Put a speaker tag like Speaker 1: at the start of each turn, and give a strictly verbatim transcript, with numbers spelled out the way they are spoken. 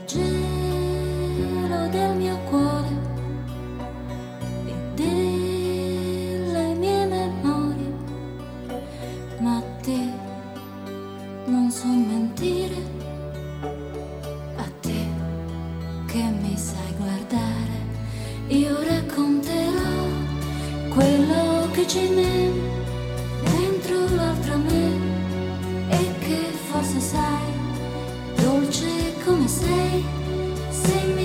Speaker 1: gelo del mio cuore e delle mie memorie, ma a te non so mentire, a te che mi sai guardare, io racconterò quello che c'è in me, dentro l'altro me, e che forse sai, dolce come sei, sei